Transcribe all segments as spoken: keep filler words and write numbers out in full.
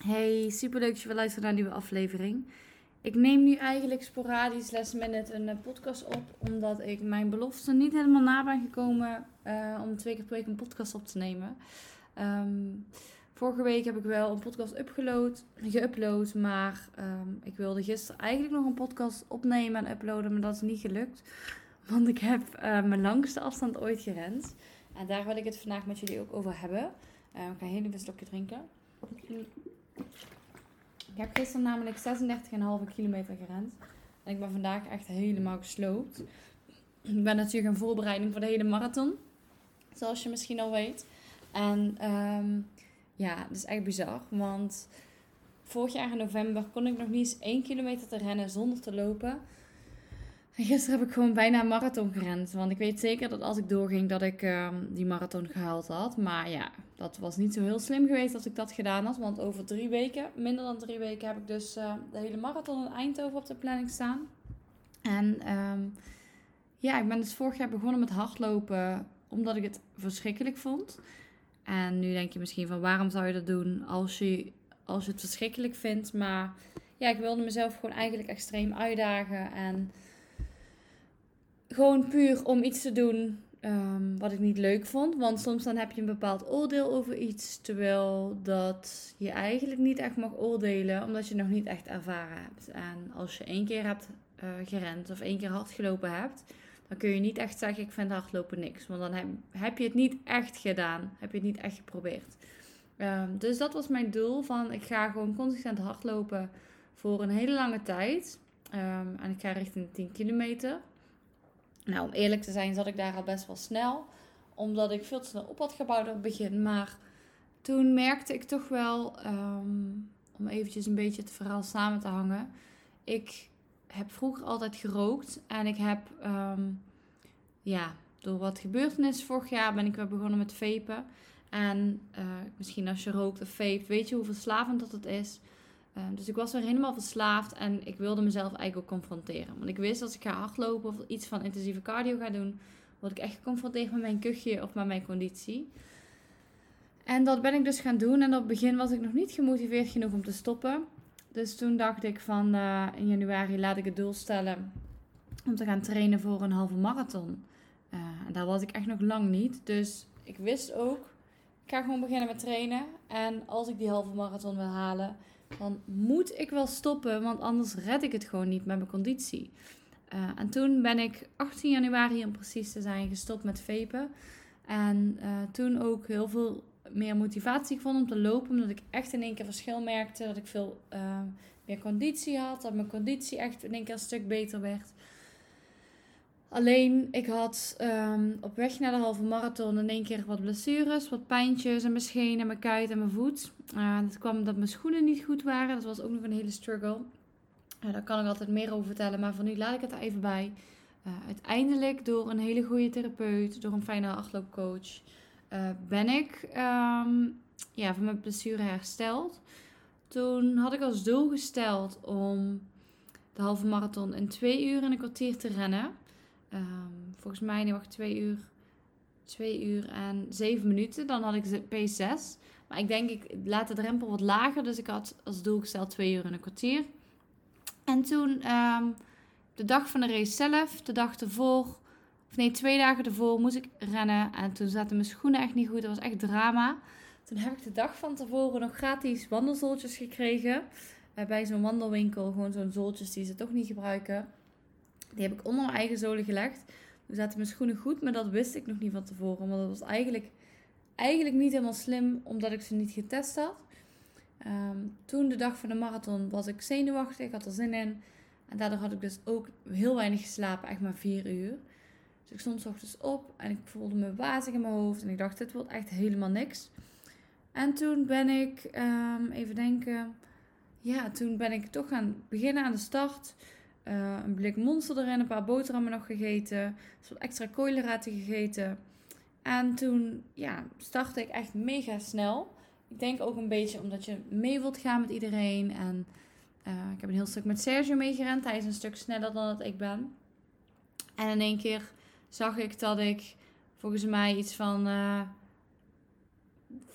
Hey, superleuk dat je weer luistert naar een nieuwe aflevering. Ik neem nu eigenlijk sporadisch last minute een eh, podcast op, omdat ik mijn belofte niet helemaal na ben gekomen uh, om twee keer per week een podcast op te nemen. Um, vorige week heb ik wel een podcast upgeload, geüpload, maar um, ik wilde gisteren eigenlijk nog een podcast opnemen en uploaden, maar dat is niet gelukt. Want ik heb uh, mijn langste afstand ooit gerend. En daar wil ik het vandaag met jullie ook over hebben. Uh, ik ga heel even een slokje drinken. Ik heb gisteren namelijk zesendertig komma vijf kilometer gerend. En ik ben vandaag echt helemaal gesloopt. Ik ben natuurlijk in voorbereiding voor de hele marathon. Zoals je misschien al weet. En um, ja, dat is echt bizar. Want vorig jaar in november kon ik nog niet eens één kilometer te rennen zonder te lopen. En gisteren heb ik gewoon bijna een marathon gerend. Want ik weet zeker dat als ik doorging dat ik um, die marathon gehaald had. Maar ja, dat was niet zo heel slim geweest als ik dat gedaan had. Want over drie weken, minder dan drie weken, heb ik dus uh, de hele marathon in Eindhoven op de planning staan. En um, ja, ik ben dus vorig jaar begonnen met hardlopen omdat ik het verschrikkelijk vond. En nu denk je misschien van waarom zou je dat doen als je, als je het verschrikkelijk vindt. Maar ja, ik wilde mezelf gewoon eigenlijk extreem uitdagen en... Gewoon puur om iets te doen um, wat ik niet leuk vond. Want soms dan heb je een bepaald oordeel over iets. Terwijl dat je eigenlijk niet echt mag oordelen. Omdat je nog niet echt ervaren hebt. En als je één keer hebt uh, gerend of één keer hard gelopen hebt. Dan kun je niet echt zeggen ik vind hardlopen niks. Want dan heb, heb je het niet echt gedaan. Heb je het niet echt geprobeerd. Um, dus dat was mijn doel. Van ik ga gewoon consistent hardlopen voor een hele lange tijd. Um, en ik ga richting de tien kilometer. Nou, om eerlijk te zijn zat ik daar al best wel snel. Omdat ik veel te snel op had gebouwd op het begin. Maar toen merkte ik toch wel, um, om eventjes een beetje het verhaal samen te hangen. Ik heb vroeger altijd gerookt. En ik heb, um, ja, door wat gebeurtenissen vorig jaar ben ik weer begonnen met vapen. En uh, misschien als je rookt of vapet, weet je hoe verslavend dat het is. Uh, dus ik was weer helemaal verslaafd en ik wilde mezelf eigenlijk ook confronteren. Want ik wist als ik ga hardlopen of iets van intensieve cardio ga doen, word ik echt geconfronteerd met mijn kuchje of met mijn conditie. En dat ben ik dus gaan doen en op het begin was ik nog niet gemotiveerd genoeg om te stoppen. Dus toen dacht ik van uh, in januari laat ik het doel stellen om te gaan trainen voor een halve marathon. Uh, en daar was ik echt nog lang niet. Dus ik wist ook, ik ga gewoon beginnen met trainen. En als ik die halve marathon wil halen, dan moet ik wel stoppen, want anders red ik het gewoon niet met mijn conditie. Uh, en toen ben ik achttien januari, om precies te zijn, gestopt met vapen. En uh, toen ook heel veel meer motivatie gevonden om te lopen, omdat ik echt in één keer verschil merkte. Dat ik veel uh, meer conditie had, dat mijn conditie echt in één keer een stuk beter werd. Alleen, ik had um, op weg naar de halve marathon in één keer wat blessures, wat pijntjes in mijn schenen, mijn kuit en mijn voet. Uh, dat kwam omdat mijn schoenen niet goed waren. Dat was ook nog een hele struggle. Uh, daar kan ik altijd meer over vertellen, maar voor nu laat ik het er even bij. Uh, uiteindelijk, door een hele goede therapeut, door een fijne hardloopcoach, uh, ben ik um, ja, van mijn blessure hersteld. Toen had ik als doel gesteld om de halve marathon in twee uur en een kwartier te rennen. Um, volgens mij nog twee uur, twee uur en zeven minuten. Dan had ik pace zes. Maar ik denk, ik laat de drempel wat lager. Dus ik had als doel gesteld twee uur en een kwartier. En toen, um, de dag van de race zelf, de dag ervoor, of nee, twee dagen ervoor moest ik rennen. En toen zaten mijn schoenen echt niet goed. Dat was echt drama. Toen heb ik de dag van tevoren nog gratis wandelzooltjes gekregen. Uh, bij zo'n wandelwinkel, gewoon zo'n zooltjes die ze toch niet gebruiken. Die heb ik onder mijn eigen zolen gelegd. Toen zaten mijn schoenen goed, maar dat wist ik nog niet van tevoren. Want dat was eigenlijk, eigenlijk niet helemaal slim, omdat ik ze niet getest had. Um, toen de dag van de marathon was ik zenuwachtig, ik had er zin in. En daardoor had ik dus ook heel weinig geslapen, echt maar vier uur. Dus ik stond 's ochtends op en ik voelde me wazig in mijn hoofd. En ik dacht, dit wordt echt helemaal niks. En toen ben ik, um, even denken... Ja, toen ben ik toch gaan beginnen aan de start... Uh, een blik Monster erin, een paar boterhammen nog gegeten. Een soort extra koolhydraten gegeten. En toen ja, startte ik echt mega snel. Ik denk ook een beetje omdat je mee wilt gaan met iedereen. En uh, ik heb een heel stuk met Sergio meegerend. Hij is een stuk sneller dan dat ik ben. En in één keer zag ik dat ik volgens mij iets van uh,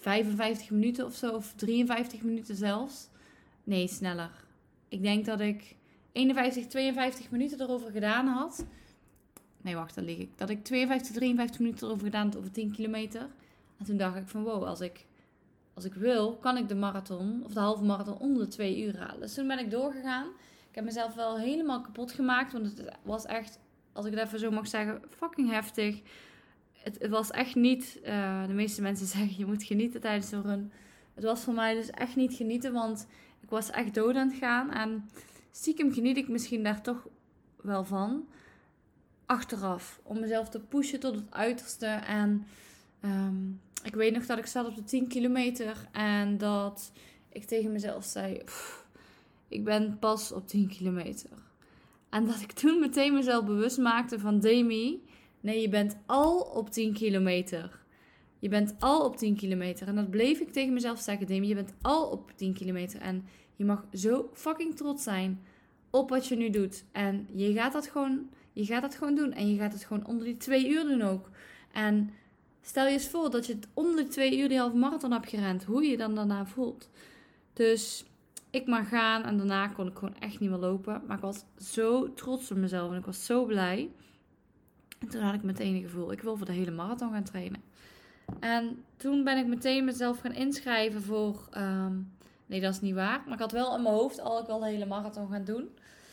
vijfenvijftig minuten of zo, of drieënvijftig minuten zelfs. Nee, sneller. Ik denk dat ik eenenvijftig, tweeënvijftig minuten erover gedaan had. Nee, wacht, dan lieg ik. Dat ik tweeënvijftig, drieënvijftig minuten erover gedaan had over tien kilometer. En toen dacht ik van wow, als ik, als ik wil, kan ik de marathon, of de halve marathon onder de twee uur halen. Dus toen ben ik doorgegaan. Ik heb mezelf wel helemaal kapot gemaakt, want het was echt, als ik het even zo mag zeggen, fucking heftig. Het, het was echt niet, uh, de meeste mensen zeggen je moet genieten tijdens de run. Het was voor mij dus echt niet genieten, want ik was echt dood aan het gaan. En stiekem geniet ik misschien daar toch wel van. Achteraf, om mezelf te pushen tot het uiterste. En um, ik weet nog dat ik zat op de tien kilometer en dat ik tegen mezelf zei, ik ben pas op tien kilometer. En dat ik toen meteen mezelf bewust maakte van Demi, nee, je bent al op tien kilometer. Je bent al op tien kilometer. En dat bleef ik tegen mezelf zeggen, Demi, je bent al op tien kilometer. En je mag zo fucking trots zijn op wat je nu doet. En je gaat dat gewoon, je gaat dat gewoon doen. En je gaat het gewoon onder die twee uur doen ook. En stel je eens voor dat je het onder die twee uur die halve marathon hebt gerend. Hoe je je dan daarna voelt. Dus ik mag gaan. En daarna kon ik gewoon echt niet meer lopen. Maar ik was zo trots op mezelf. En ik was zo blij. En toen had ik meteen een gevoel, ik wil voor de hele marathon gaan trainen. En toen ben ik meteen mezelf gaan inschrijven voor, um, nee dat is niet waar, maar ik had wel in mijn hoofd al, ik wil de hele marathon gaan doen.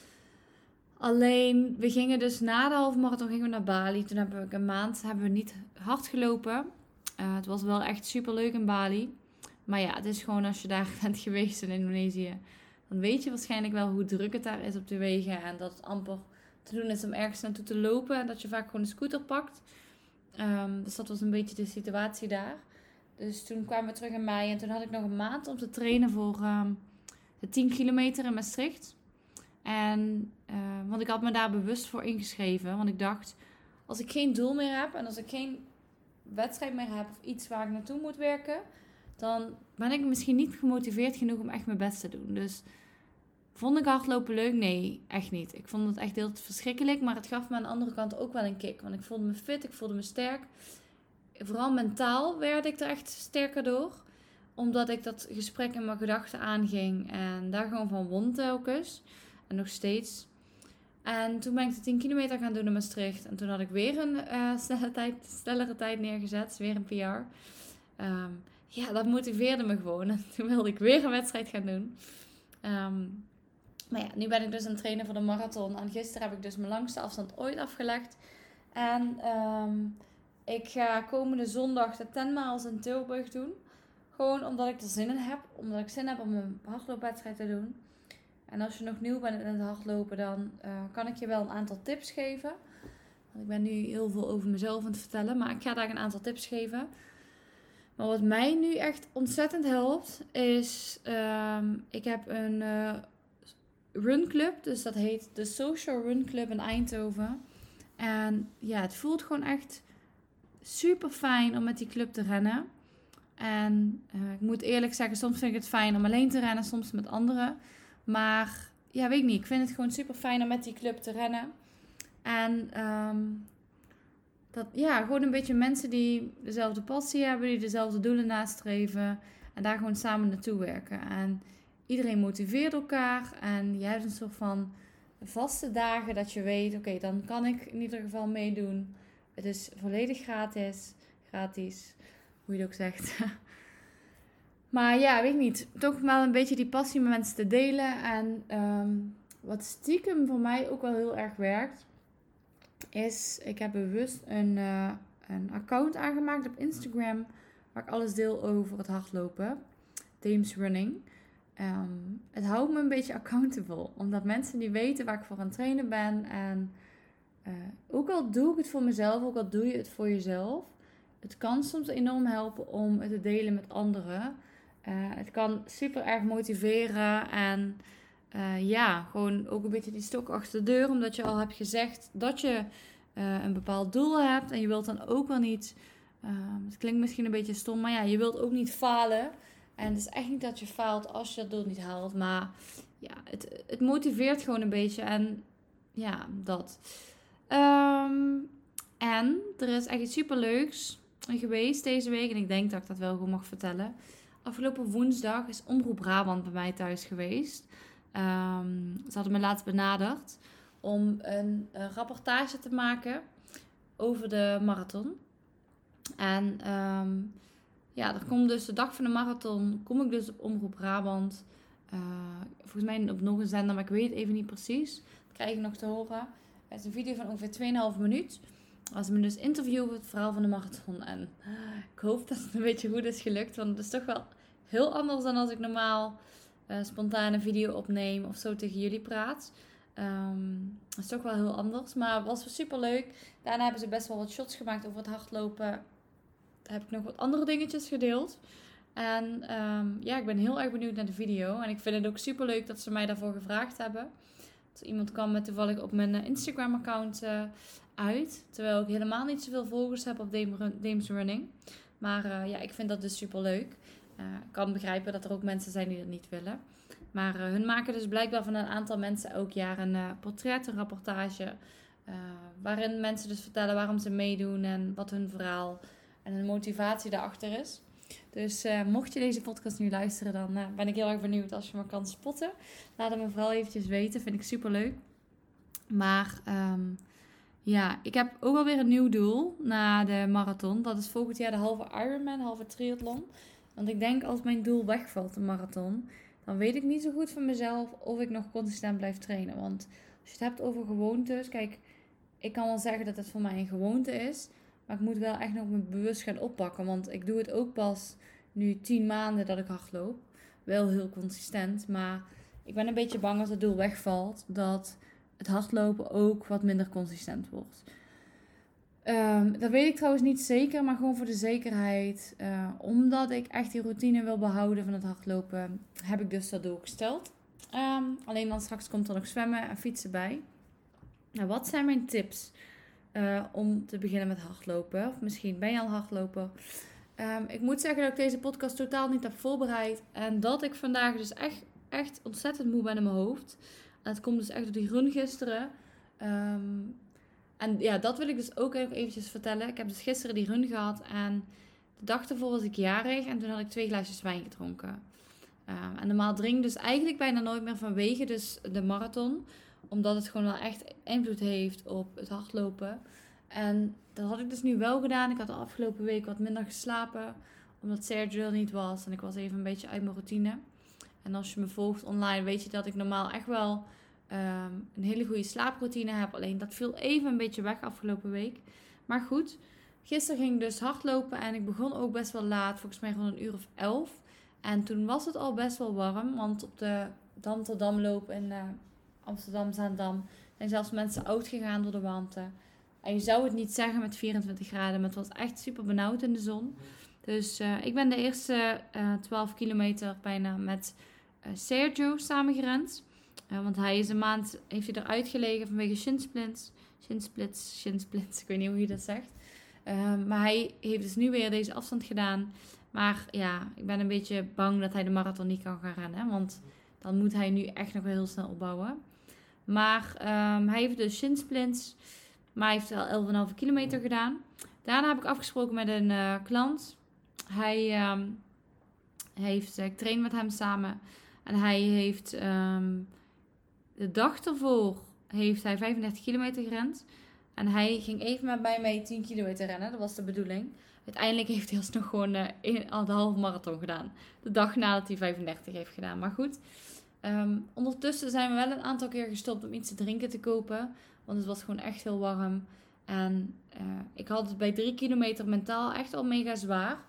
Alleen, we gingen dus na de halve marathon gingen we naar Bali. Toen hebben we een maand hebben we niet hard gelopen. Uh, het was wel echt super leuk in Bali. Maar ja, het is gewoon als je daar bent geweest in Indonesië, dan weet je waarschijnlijk wel hoe druk het daar is op de wegen. En dat het amper te doen is om ergens naartoe te lopen. En dat je vaak gewoon een scooter pakt. Um, dus dat was een beetje de situatie daar. Dus toen kwamen we terug in mei. En toen had ik nog een maand om te trainen voor um, de tien kilometer in Maastricht. En, uh, want ik had me daar bewust voor ingeschreven. Want ik dacht, als ik geen doel meer heb. En als ik geen wedstrijd meer heb. Of iets waar ik naartoe moet werken. Dan ben ik misschien niet gemotiveerd genoeg om echt mijn best te doen. Dus vond ik hardlopen leuk? Nee, echt niet. Ik vond het echt heel verschrikkelijk. Maar het gaf me aan de andere kant ook wel een kick. Want ik voelde me fit, ik voelde me sterk. Vooral mentaal werd ik er echt sterker door. Omdat ik dat gesprek in mijn gedachten aanging. En daar gewoon van won telkens. En nog steeds. En toen ben ik de tien kilometer gaan doen in Maastricht. En toen had ik weer een uh, snelle tijd, snellere tijd neergezet. Weer een P R. Um, ja, dat motiveerde me gewoon. En toen wilde ik weer een wedstrijd gaan doen. Um, Maar ja, nu ben ik dus aan het trainen voor de marathon. En gisteren heb ik dus mijn langste afstand ooit afgelegd. En um, ik ga komende zondag de tien miles in Tilburg doen. Gewoon omdat ik er zin in heb. Omdat ik zin heb om een hardloopwedstrijd te doen. En als je nog nieuw bent in het hardlopen, dan uh, kan ik je wel een aantal tips geven. Want ik ben nu heel veel over mezelf aan het vertellen. Maar ik ga daar een aantal tips geven. Maar wat mij nu echt ontzettend helpt, is... Um, ik heb een... Uh, runclub, dus dat heet de Social Run Club in Eindhoven. En ja, het voelt gewoon echt super fijn om met die club te rennen. En uh, ik moet eerlijk zeggen, soms vind ik het fijn om alleen te rennen, soms met anderen. Maar ja, weet ik niet, ik vind het gewoon super fijn om met die club te rennen. En um, dat, ja, gewoon een beetje mensen die dezelfde passie hebben, die dezelfde doelen nastreven. En daar gewoon samen naartoe werken. En iedereen motiveert elkaar en je hebt een soort van vaste dagen dat je weet, oké, okay, dan kan ik in ieder geval meedoen. Het is volledig gratis, gratis, hoe je het ook zegt. Maar ja, weet ik niet, toch wel een beetje die passie met mensen te delen. En um, wat stiekem voor mij ook wel heel erg werkt, is, ik heb bewust een, uh, een account aangemaakt op Instagram, waar ik alles deel over het hardlopen, Dames Running. Um, het houdt me een beetje accountable. Omdat mensen die weten waar ik voor aan het trainen ben. En uh, ook al doe ik het voor mezelf, ook al doe je het voor jezelf. Het kan soms enorm helpen om het te delen met anderen. Uh, het kan super erg motiveren. En uh, ja, gewoon ook een beetje die stok achter de deur. Omdat je al hebt gezegd dat je uh, een bepaald doel hebt. En je wilt dan ook wel niet... Uh, het klinkt misschien een beetje stom, maar ja, je wilt ook niet falen. En het is echt niet dat je faalt als je dat doel niet haalt. Maar ja, het, het motiveert gewoon een beetje. En ja, dat. Um, en er is echt iets superleuks. geweest deze week. En ik denk dat ik dat wel gewoon mag vertellen. Afgelopen woensdag is Omroep Brabant bij mij thuis geweest. Um, ze hadden me laatst benaderd om een, een rapportage te maken over de marathon. En um, ja, er komt dus de dag van de marathon, kom ik dus op Omroep Brabant. Uh, volgens mij op nog een zender, maar ik weet het even niet precies. Dat krijg ik nog te horen. Het is een video van ongeveer twee komma vijf minuut. Als ze me dus interviewen over het verhaal van de marathon. En ik hoop dat het een beetje goed is gelukt. Want het is toch wel heel anders dan als ik normaal uh, spontaan een video opneem of zo tegen jullie praat. Um, dat is toch wel heel anders. Maar het was super leuk. Daarna hebben ze best wel wat shots gemaakt over het hardlopen. Daar heb ik nog wat andere dingetjes gedeeld. En um, ja, ik ben heel erg benieuwd naar de video. En ik vind het ook super leuk dat ze mij daarvoor gevraagd hebben. Dus iemand kwam me toevallig op mijn Instagram account uh, uit. Terwijl ik helemaal niet zoveel volgers heb op Dames Running. Maar uh, ja, ik vind dat dus super leuk. Uh, ik kan begrijpen dat er ook mensen zijn die dat niet willen. Maar uh, hun maken dus blijkbaar van een aantal mensen elk jaar een uh, portret, een rapportage. Uh, waarin mensen dus vertellen waarom ze meedoen en wat hun verhaal en hun motivatie daarachter is. Dus uh, mocht je deze podcast nu luisteren, dan uh, ben ik heel erg benieuwd als je me kan spotten. Laat het me vooral eventjes weten, vind ik super leuk. Maar um, ja, ik heb ook alweer een nieuw doel na de marathon. Dat is volgend jaar de halve Ironman, halve triathlon. Want ik denk als mijn doel wegvalt, de marathon, dan weet ik niet zo goed van mezelf of ik nog consistent blijf trainen. Want als je het hebt over gewoontes, kijk, ik kan wel zeggen dat het voor mij een gewoonte is. Maar ik moet wel echt nog me bewust gaan oppakken. Want ik doe het ook pas nu tien maanden dat ik hardloop. Wel heel consistent. Maar ik ben een beetje bang als het doel wegvalt. Dat het hardlopen ook wat minder consistent wordt. Um, dat weet ik trouwens niet zeker. Maar gewoon voor de zekerheid. Uh, omdat ik echt die routine wil behouden van het hardlopen. Heb ik dus dat doel gesteld. Um, alleen dan straks komt er nog zwemmen en fietsen bij. Nou, wat zijn mijn tips? Uh, om te beginnen met hardlopen. Of misschien ben je al hardloper. Um, ik moet zeggen dat ik deze podcast totaal niet heb voorbereid. En dat ik vandaag dus echt, echt ontzettend moe ben in mijn hoofd. En dat komt dus echt door die run gisteren. Um, en ja, dat wil ik dus ook even eventjes vertellen. Ik heb dus gisteren die run gehad. En de dag ervoor was ik jarig. En toen had ik twee glaasjes wijn gedronken. Um, en normaal drink ik dus eigenlijk bijna nooit meer vanwege dus de marathon. Omdat het gewoon wel echt invloed heeft op het hardlopen. En dat had ik dus nu wel gedaan. Ik had de afgelopen week wat minder geslapen. Omdat Sergio er niet was. En ik was even een beetje uit mijn routine. En als je me volgt online weet je dat ik normaal echt wel um, een hele goede slaaproutine heb. Alleen dat viel even een beetje weg afgelopen week. Maar goed, gisteren ging ik dus hardlopen. En ik begon ook best wel laat. Volgens mij rond een uur of elf. En toen was het al best wel warm. Want op de Dam tot Dam loop in uh, Amsterdam, Zaandam zijn zelfs mensen oud gegaan door de warmte. En je zou het niet zeggen met vierentwintig graden, maar het was echt super benauwd in de zon. Dus uh, ik ben de eerste uh, twaalf kilometer bijna met uh, Sergio samengerend. Uh, want hij is een maand, heeft hij eruit gelegen vanwege shinsplints. Shinsplits, shinsplits, ik weet niet hoe je dat zegt. Uh, maar hij heeft dus nu weer deze afstand gedaan. Maar ja, ik ben een beetje bang dat hij de marathon niet kan gaan rennen. Want dan moet hij nu echt nog wel heel snel opbouwen. Maar um, hij heeft dus shinsplints. Maar hij heeft wel elf komma vijf kilometer gedaan. Daarna heb ik afgesproken met een uh, klant. Hij um, heeft, ik train met hem samen. En hij heeft um, de dag ervoor heeft hij vijfendertig kilometer gerend. En hij ging even met mij mee tien kilometer rennen. Dat was de bedoeling. Uiteindelijk heeft hij alsnog gewoon uh, een, al de halve marathon gedaan. De dag nadat hij vijfendertig heeft gedaan. Maar goed. Um, ondertussen zijn we wel een aantal keer gestopt om iets te drinken te kopen. Want het was gewoon echt heel warm. En uh, ik had het bij drie kilometer mentaal echt al mega zwaar.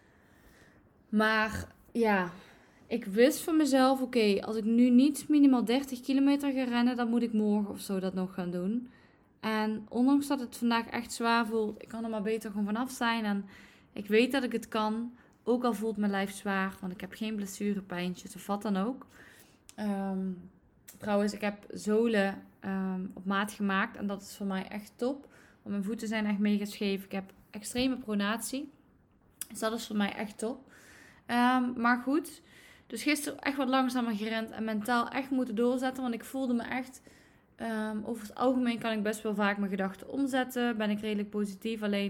Maar ja, ik wist van mezelf, oké, okay, als ik nu niet minimaal dertig kilometer ga rennen, dan moet ik morgen of zo dat nog gaan doen. En ondanks dat het vandaag echt zwaar voelt, ik kan er maar beter gewoon vanaf zijn. En ik weet dat ik het kan, ook al voelt mijn lijf zwaar, want ik heb geen blessurepijntjes of wat dan ook. Um, trouwens, ik heb zolen um, op maat gemaakt en dat is voor mij echt top. Want mijn voeten zijn echt mega scheef. Ik heb extreme pronatie. Dus dat is voor mij echt top. Um, maar goed, dus gisteren echt wat langzamer gerend en mentaal echt moeten doorzetten. Want ik voelde me echt, um, over het algemeen kan ik best wel vaak mijn gedachten omzetten. Ben ik redelijk positief. Alleen,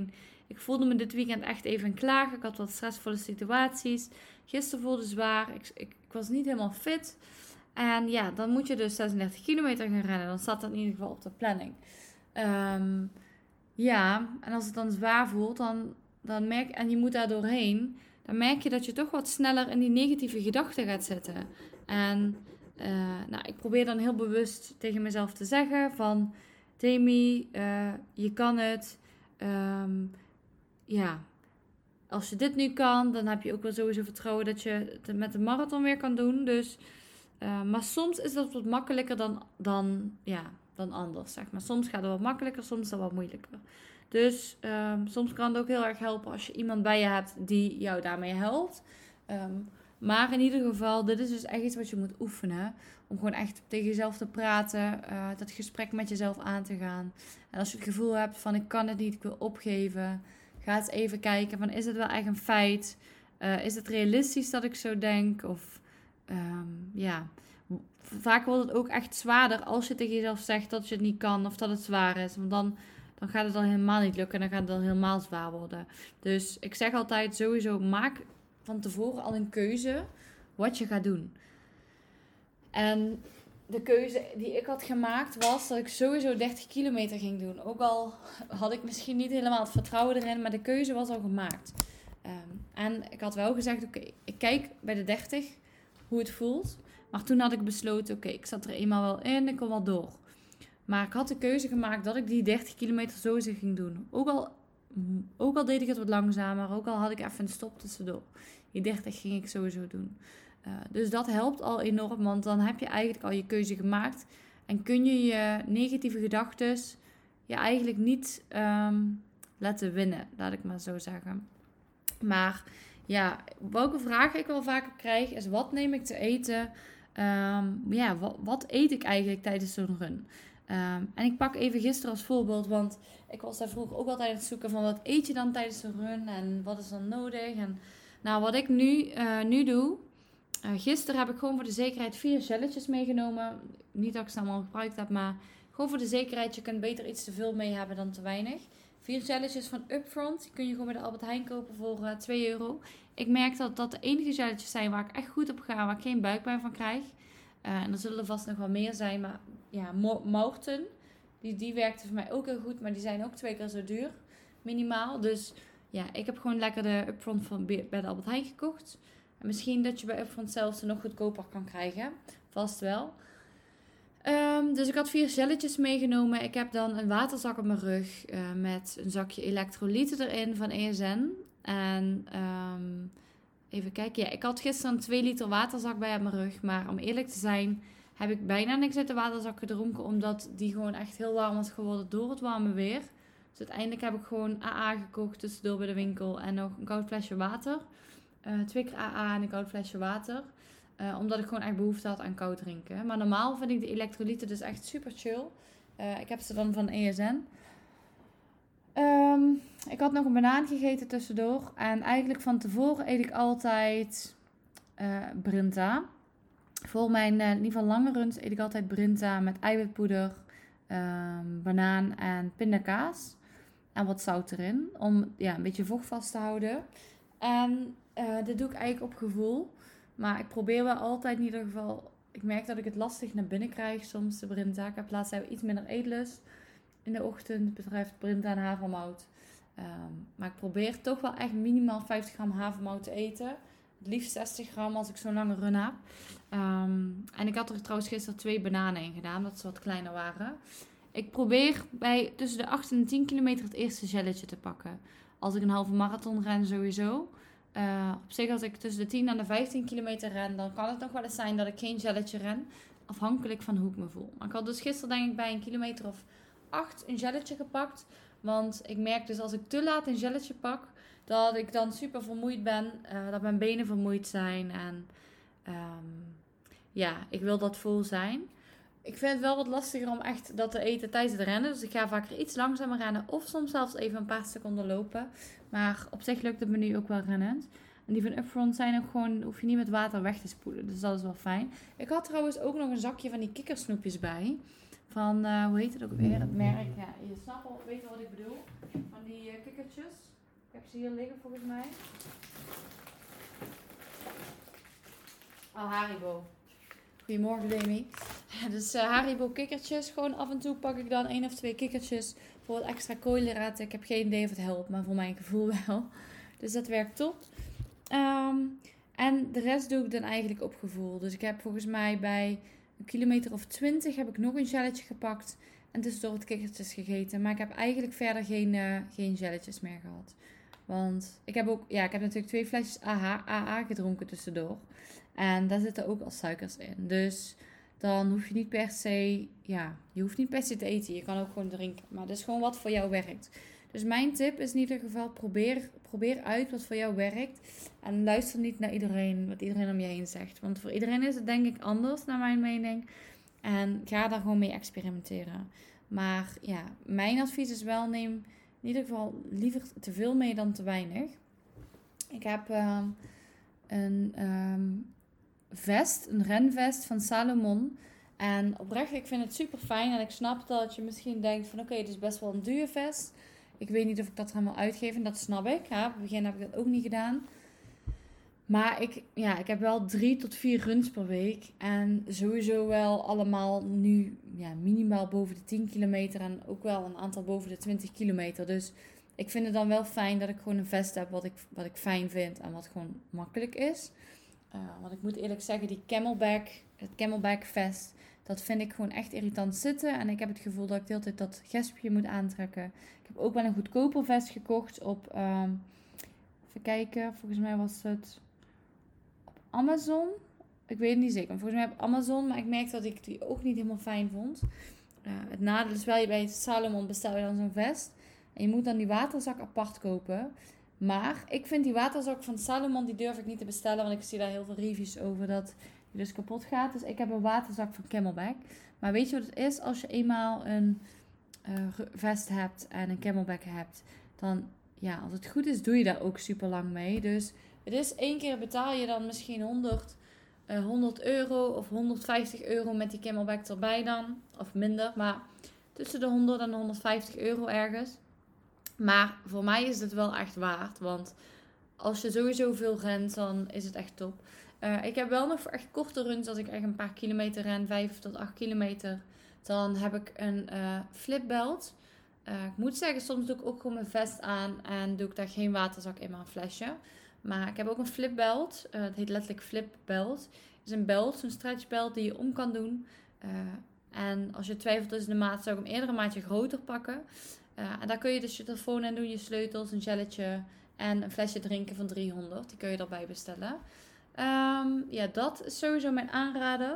Ik voelde me dit weekend echt even klaar. Ik had wat stressvolle situaties. Gisteren voelde zwaar. Ik, ik, ik was niet helemaal fit. En ja, dan moet je dus zesendertig kilometer gaan rennen. Dan staat dat in ieder geval op de planning. Um, ja, en als het dan zwaar voelt, dan, dan merk, en je moet daar doorheen, dan merk je dat je toch wat sneller in die negatieve gedachten gaat zitten. En uh, nou, ik probeer dan heel bewust tegen mezelf te zeggen van, Demi, uh, je kan het. Um, ja, als je dit nu kan, dan heb je ook wel sowieso vertrouwen dat je het met de marathon weer kan doen. Dus, uh, maar soms is dat wat makkelijker dan, dan, ja, dan anders, zeg maar. Soms gaat het wat makkelijker, soms is het wat moeilijker. Dus um, soms kan het ook heel erg helpen als je iemand bij je hebt die jou daarmee helpt. Um, maar in ieder geval, dit is dus echt iets wat je moet oefenen. Om gewoon echt tegen jezelf te praten. Uh, dat gesprek met jezelf aan te gaan. En als je het gevoel hebt van ik kan het niet, ik wil opgeven. Ga eens even kijken van is het wel echt een feit? Uh, is het realistisch dat ik zo denk? Of um, ja, vaak wordt het ook echt zwaarder als je tegen jezelf zegt dat je het niet kan. Of dat het zwaar is. Want dan... Dan gaat het al helemaal niet lukken en dan gaat het al helemaal zwaar worden. Dus ik zeg altijd sowieso, maak van tevoren al een keuze wat je gaat doen. En de keuze die ik had gemaakt was dat ik sowieso dertig kilometer ging doen. Ook al had ik misschien niet helemaal het vertrouwen erin, maar de keuze was al gemaakt. Um, en ik had wel gezegd, oké, okay, ik kijk bij de dertig hoe het voelt. Maar toen had ik besloten, oké, okay, ik zat er eenmaal wel in, ik kom wel door. Maar ik had de keuze gemaakt dat ik die dertig kilometer sowieso ging doen. Ook al, ook al deed ik het wat langzamer. Ook al had ik even een stop tussendoor. Die dertig ging ik sowieso doen. Uh, dus dat helpt al enorm. Want dan heb je eigenlijk al je keuze gemaakt. En kun je je negatieve gedachten je eigenlijk niet um, laten winnen. Laat ik maar zo zeggen. Maar ja, welke vraag ik wel vaker krijg is: wat neem ik te eten? Um, ja, wat, wat eet ik eigenlijk tijdens zo'n run? Um, en ik pak even gisteren als voorbeeld, want ik was daar vroeger ook altijd aan het zoeken van wat eet je dan tijdens een run en wat is dan nodig. En nou, wat ik nu, uh, nu doe, uh, gisteren heb ik gewoon voor de zekerheid vier gelletjes meegenomen. Niet dat ik ze allemaal gebruikt heb, maar gewoon voor de zekerheid, je kunt beter iets te veel mee hebben dan te weinig. Vier gelletjes van Upfront, die kun je gewoon bij de Albert Heijn kopen voor uh, twee euro. Ik merk dat dat de enige gelletjes zijn waar ik echt goed op ga, waar ik geen buikpijn van krijg. Uh, en er zullen er vast nog wel meer zijn, maar ja, Mountain, die, die werkte voor mij ook heel goed, maar die zijn ook twee keer zo duur, minimaal. Dus ja, ik heb gewoon lekker de Upfront van bij de Albert Heijn gekocht. En misschien dat je bij Upfront zelfs nog goedkoper kan krijgen, vast wel. Um, dus ik had vier gelletjes meegenomen. Ik heb dan een waterzak op mijn rug uh, met een zakje elektrolyten erin van E S N. En um, even kijken, ja, ik had gisteren een twee liter waterzak bij op mijn rug, maar om eerlijk te zijn heb ik bijna niks uit de waterzak gedronken, omdat die gewoon echt heel warm was geworden door het warme weer. Dus uiteindelijk heb ik gewoon A A gekocht tussendoor bij de winkel en nog een koud flesje water. Uh, twee keer A A en een koud flesje water. Uh, omdat ik gewoon echt behoefte had aan koud drinken. Maar normaal vind ik de elektrolyten dus echt super chill. Uh, ik heb ze dan van E S N. Um, ik had nog een banaan gegeten tussendoor. En eigenlijk van tevoren eet ik altijd uh, Brinta. Voor mijn, uh, in ieder geval lange runs, eet ik altijd Brinta met eiwitpoeder, um, banaan en pindakaas. En wat zout erin, om ja, een beetje vocht vast te houden. En uh, dit doe ik eigenlijk op gevoel. Maar ik probeer wel altijd in ieder geval... Ik merk dat ik het lastig naar binnen krijg soms, de Brinta. Ik heb laatst iets minder eetlust in de ochtend. betreft Brinta en havermout. Um, maar ik probeer toch wel echt minimaal vijftig gram havermout te eten. Het liefst zestig gram als ik zo'n lange run heb. Um, en ik had er trouwens gisteren twee bananen in gedaan, dat ze wat kleiner waren. Ik probeer bij tussen de acht en tien kilometer het eerste gelletje te pakken. Als ik een halve marathon ren sowieso. Uh, op zich als ik tussen de tien en de vijftien kilometer ren, dan kan het nog wel eens zijn dat ik geen gelletje ren. Afhankelijk van hoe ik me voel. Maar ik had dus gisteren denk ik bij een kilometer of acht een gelletje gepakt. Want ik merk dus als ik te laat een gelletje pak, dat ik dan super vermoeid ben. Uh, dat mijn benen vermoeid zijn. En um, ja, ik wil dat vol zijn. Ik vind het wel wat lastiger om echt dat te eten tijdens het rennen. Dus ik ga vaker iets langzamer rennen. Of soms zelfs even een paar seconden lopen. Maar op zich lukt het me nu ook wel rennend. En die van Upfront zijn ook gewoon, hoef je niet met water weg te spoelen. Dus dat is wel fijn. Ik had trouwens ook nog een zakje van die kikkersnoepjes bij. Van, uh, hoe heet het ook weer? Het merk. Ja, je snapt al, weet wel wat ik bedoel. Van die uh, kikkertjes. Ik heb ze hier liggen volgens mij. Oh, Haribo. Goedemorgen, Demi. Dus uh, Haribo kikkertjes. Gewoon af en toe pak ik dan één of twee kikkertjes voor wat extra koolhydraten. Ik heb geen idee of het helpt, maar voor mijn gevoel wel. Dus dat werkt top. Um, en de rest doe ik dan eigenlijk op gevoel. Dus ik heb volgens mij bij een kilometer of twintig heb ik nog een gelletje gepakt. En tussendoor wat kikkertjes gegeten. Maar ik heb eigenlijk verder geen, uh, geen gelletjes meer gehad. Want ik heb ook, ja, ik heb natuurlijk twee flesjes A H, A A gedronken tussendoor. En daar zitten ook al suikers in. Dus dan hoef je niet per se, ja, je hoeft niet per se te eten. Je kan ook gewoon drinken. Maar dat is gewoon wat voor jou werkt. Dus mijn tip is in ieder geval, probeer, probeer uit wat voor jou werkt. En luister niet naar iedereen, wat iedereen om je heen zegt. Want voor iedereen is het denk ik anders, naar mijn mening. En ga daar gewoon mee experimenteren. Maar ja, mijn advies is wel, neem in ieder geval liever te veel mee dan te weinig. Ik heb um, een um, vest, een renvest van Salomon. En oprecht, ik vind het super fijn. En ik snap dat je misschien denkt van oké, okay, het is best wel een dure vest. Ik weet niet of ik dat er helemaal uitgeef en dat snap ik. Ja, op het begin heb ik dat ook niet gedaan. Maar ik, ja, ik heb wel drie tot vier runs per week. En sowieso wel allemaal nu ja, minimaal boven de tien kilometer. En ook wel een aantal boven de twintig kilometer. Dus ik vind het dan wel fijn dat ik gewoon een vest heb wat ik, wat ik fijn vind. En wat gewoon makkelijk is. Uh, want ik moet eerlijk zeggen, die camelback, het camelback vest, dat vind ik gewoon echt irritant zitten. En ik heb het gevoel dat ik de hele tijd dat gespje moet aantrekken. Ik heb ook wel een goedkoper vest gekocht op, um, even kijken, volgens mij was het op Amazon. Ik weet het niet zeker, maar volgens mij op Amazon. Maar ik merkte dat ik die ook niet helemaal fijn vond. Uh, het nadeel is wel, je bij Salomon bestel je dan zo'n vest. En je moet dan die waterzak apart kopen. Maar ik vind die waterzak van Salomon, die durf ik niet te bestellen. Want ik zie daar heel veel reviews over dat die dus kapot gaat. Dus ik heb een waterzak van Camelback. Maar weet je wat het is? Als je eenmaal een uh, vest hebt en een Camelback hebt. Dan, ja, als het goed is, doe je daar ook super lang mee. Dus het is één keer betaal je dan misschien honderd, uh, honderd euro of honderdvijftig euro met die Camelback erbij dan. Of minder, maar tussen de honderd en de honderdvijftig euro ergens. Maar voor mij is het wel echt waard. Want als je sowieso veel rent, dan is het echt top. Uh, ik heb wel nog voor echt korte runs. Als ik echt een paar kilometer ren, vijf tot acht kilometer. Dan heb ik een uh, flipbelt. Uh, ik moet zeggen, soms doe ik ook gewoon mijn vest aan. En doe ik daar geen waterzak in, maar een flesje. Maar ik heb ook een flipbelt. Uh, het heet letterlijk flipbelt. Het is een belt, zo'n stretchbelt die je om kan doen. Uh, en als je twijfelt tussen de maat, zou ik hem eerder een maatje groter pakken. Uh, en daar kun je dus je telefoon in doen, je sleutels, een gelletje en een flesje drinken van driehonderd. Die kun je erbij bestellen. Um, ja, dat is sowieso mijn aanrader.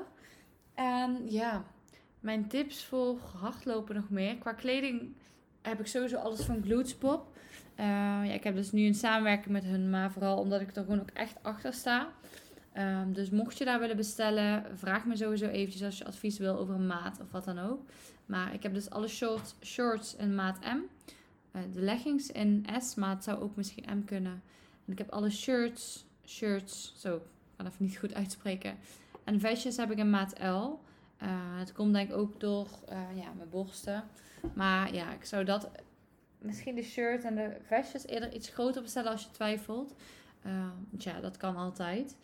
En ja, mijn tips voor hardlopen nog meer. Qua kleding heb ik sowieso alles van Glootspop. Uh, ja, ik heb dus nu een samenwerking met hun, maar vooral omdat ik er gewoon ook echt achter sta. Um, dus mocht je daar willen bestellen, vraag me sowieso eventjes als je advies wil over een maat of wat dan ook. Maar ik heb dus alle shorts, shorts in maat M. Uh, de leggings in S, maat zou ook misschien M kunnen. En ik heb alle shirts, shirts, zo, ik kan even niet goed uitspreken. En vestjes heb ik in maat L. Uh, het komt denk ik ook door uh, ja, mijn borsten. Maar ja, ik zou dat, misschien de shirt en de vestjes eerder iets groter bestellen als je twijfelt. Uh, ja, dat kan altijd.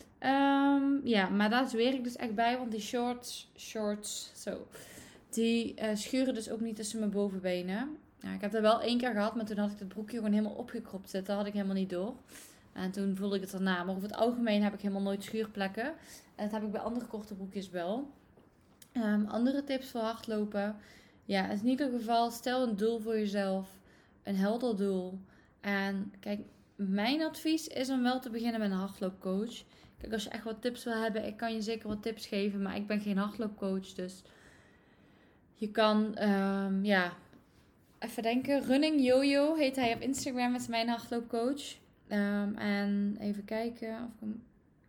Um, ja, maar daar zweer ik dus echt bij, want die shorts, shorts, zo, die uh, schuren dus ook niet tussen mijn bovenbenen. Ja, ik heb dat wel één keer gehad, maar toen had ik het broekje gewoon helemaal opgekropt zitten. Dat had ik helemaal niet door. En toen voelde ik het erna. Maar over het algemeen heb ik helemaal nooit schuurplekken. En dat heb ik bij andere korte broekjes wel. Um, andere tips voor hardlopen. Ja, in ieder geval, stel een doel voor jezelf. Een helder doel. En kijk, mijn advies is om wel te beginnen met een hardloopcoach. Kijk, als je echt wat tips wil hebben, ik kan je zeker wat tips geven. Maar ik ben geen hardloopcoach, dus je kan, um, ja, even denken. Running Jojo heet hij op Instagram, met mijn hardloopcoach. Um, en even kijken of ik hem...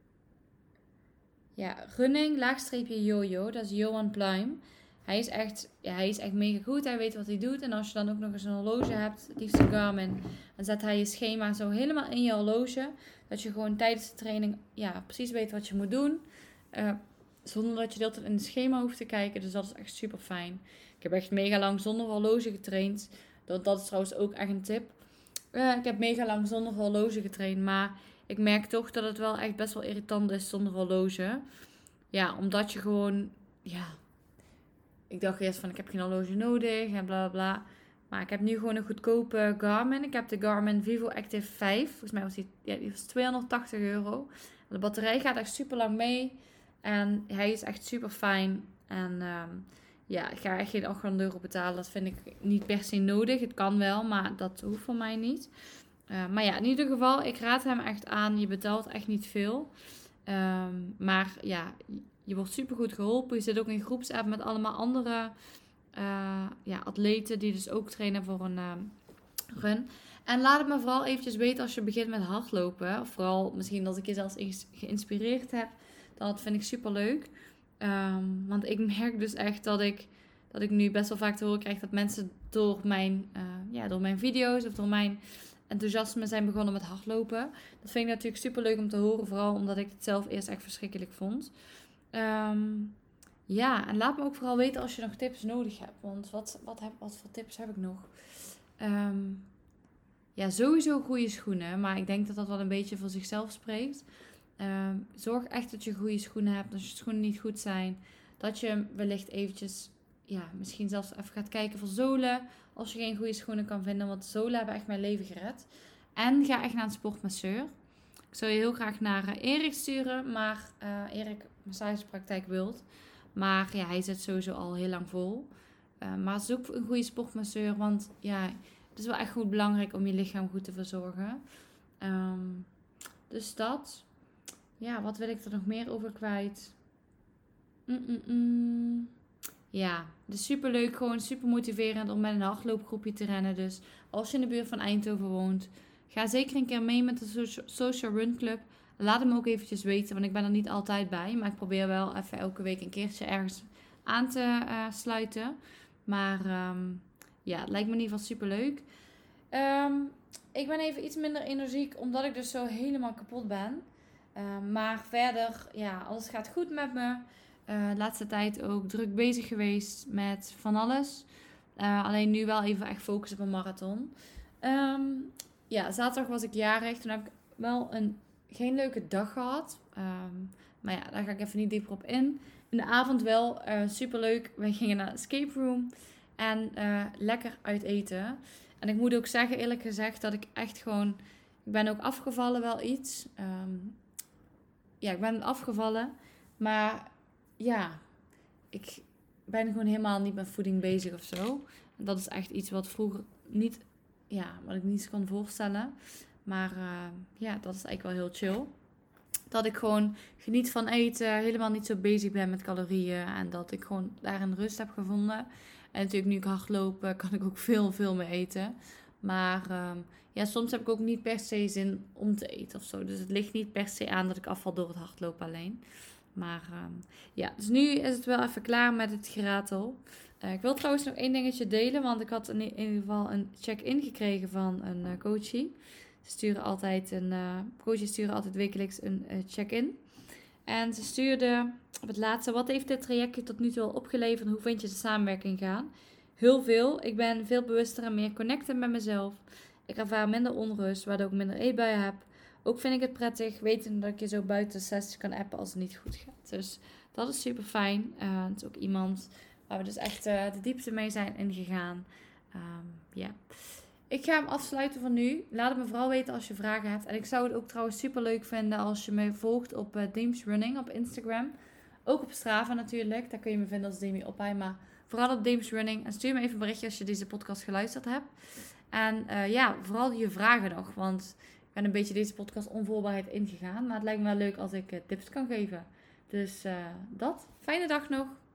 Ja, running, laagstreepje Jojo. Dat is Johan Pluim. Hij is echt, ja, hij is echt mega goed. Hij weet wat hij doet. En als je dan ook nog eens een horloge hebt, het liefst een Garmin, dan zet hij je schema zo helemaal in je horloge. Dat je gewoon tijdens de training, ja, precies weet wat je moet doen. Uh, zonder dat je de hele tijd in het schema hoeft te kijken. Dus dat is echt super fijn. Ik heb echt mega lang zonder horloge getraind. Dat, dat is trouwens ook echt een tip. Uh, ik heb mega lang zonder horloge getraind. Maar ik merk toch dat het wel echt best wel irritant is zonder horloge. Ja, omdat je gewoon... Ja, ik dacht eerst van ik heb geen horloge nodig en bla bla bla. Maar ik heb nu gewoon een goedkope Garmin. Ik heb de Garmin Vivo Active vijf. Volgens mij was die, ja, die was tweehonderdtachtig euro. De batterij gaat echt super lang mee. En hij is echt super fijn. En um, ja, ik ga echt geen achthonderd euro betalen. Dat vind ik niet per se nodig. Het kan wel, maar dat hoeft voor mij niet. Uh, maar ja, in ieder geval, ik raad hem echt aan. Je betaalt echt niet veel. Um, maar ja, je wordt super goed geholpen. Je zit ook in een groepsapp met allemaal andere uh, ja, atleten die dus ook trainen voor een uh, run. En laat het me vooral eventjes weten als je begint met hardlopen. Of vooral misschien dat ik je zelfs geïnspireerd heb. Dat vind ik super leuk. Um, want ik merk dus echt dat ik, dat ik nu best wel vaak te horen krijg dat mensen door mijn, uh, ja, door mijn video's of door mijn enthousiasme zijn begonnen met hardlopen. Dat vind ik natuurlijk super leuk om te horen. Vooral omdat ik het zelf eerst echt verschrikkelijk vond. Um, ja, en laat me ook vooral weten als je nog tips nodig hebt. Want wat, wat, heb, wat voor tips heb ik nog? Um, ja, sowieso goede schoenen. Maar ik denk dat dat wel een beetje voor zichzelf spreekt. Um, zorg echt dat je goede schoenen hebt. Als je schoenen niet goed zijn, dat je wellicht eventjes, ja, misschien zelfs even gaat kijken voor zolen. Als je geen goede schoenen kan vinden. Want zolen hebben echt mijn leven gered. En ga echt naar een sportmasseur. Ik zou je heel graag naar uh, Erik sturen. Maar uh, Erik, massagepraktijk wilt. Maar ja, hij zit sowieso al heel lang vol. Uh, maar zoek een goede sportmasseur. Want ja, het is wel echt goed belangrijk om je lichaam goed te verzorgen. Um, dus dat. Ja, wat wil ik er nog meer over kwijt? Mm-mm-mm. Ja, het is super leuk. Gewoon super motiverend om met een hardloopgroepje te rennen. Dus als je in de buurt van Eindhoven woont, ga zeker een keer mee met de Social Run Club. Laat hem ook eventjes weten, want ik ben er niet altijd bij. Maar ik probeer wel even elke week een keertje ergens aan te uh, sluiten. Maar um, ja, het lijkt me in ieder geval super leuk. Um, ik ben even iets minder energiek, omdat ik dus zo helemaal kapot ben. Uh, maar verder, ja, alles gaat goed met me. Uh, de laatste tijd ook druk bezig geweest met van alles. Uh, alleen nu wel even echt focus op een marathon. Um, ja, zaterdag was ik jarig. Toen heb ik wel een, geen leuke dag gehad. Um, maar ja, daar ga ik even niet dieper op in. In de avond wel uh, superleuk. We gingen naar een escape room. En uh, lekker uit eten. En ik moet ook zeggen, eerlijk gezegd, dat ik echt gewoon... Ik ben ook afgevallen wel iets. Um, ja, ik ben afgevallen. Maar ja, ik ben gewoon helemaal niet met voeding bezig of zo. En dat is echt iets wat vroeger niet... Ja, wat ik niet kon voorstellen. Maar uh, ja, dat is eigenlijk wel heel chill. Dat ik gewoon geniet van eten. Helemaal niet zo bezig ben met calorieën. En dat ik gewoon daarin rust heb gevonden. En natuurlijk nu ik hardloop, kan ik ook veel, veel meer eten. Maar um, ja, soms heb ik ook niet per se zin om te eten of zo. Dus het ligt niet per se aan dat ik afval door het hardlopen alleen. Maar um, ja, dus nu is het wel even klaar met het geratel. Uh, ik wil trouwens nog één dingetje delen. Want ik had in ieder geval een check-in gekregen van een uh, coachie. Ze sturen altijd een, uh, coaches sturen altijd wekelijks een uh, check-in. En ze stuurde op het laatste: wat heeft dit trajectje tot nu toe al opgeleverd? Hoe vind je de samenwerking gaan? Heel veel. Ik ben veel bewuster en meer connected met mezelf. Ik ervaar minder onrust, waardoor ik minder eetbuien heb. Ook vind ik het prettig, weten dat ik je zo buiten de sessie kan appen als het niet goed gaat. Dus dat is super fijn. Uh, het is ook iemand waar we dus echt uh, de diepte mee zijn ingegaan. Um, ja. Ik ga hem afsluiten voor nu. Laat het me vooral weten als je vragen hebt. En ik zou het ook trouwens super leuk vinden als je me volgt op uh, Dames Running op Instagram. Ook op Strava natuurlijk. Daar kun je me vinden als Demi Oppai. Maar vooral op Dames Running. En stuur me even een berichtje als je deze podcast geluisterd hebt. En uh, ja, vooral je vragen nog. Want ik ben een beetje deze podcast onvoorbereid ingegaan. Maar het lijkt me wel leuk als ik uh, tips kan geven. Dus uh, dat. Fijne dag nog.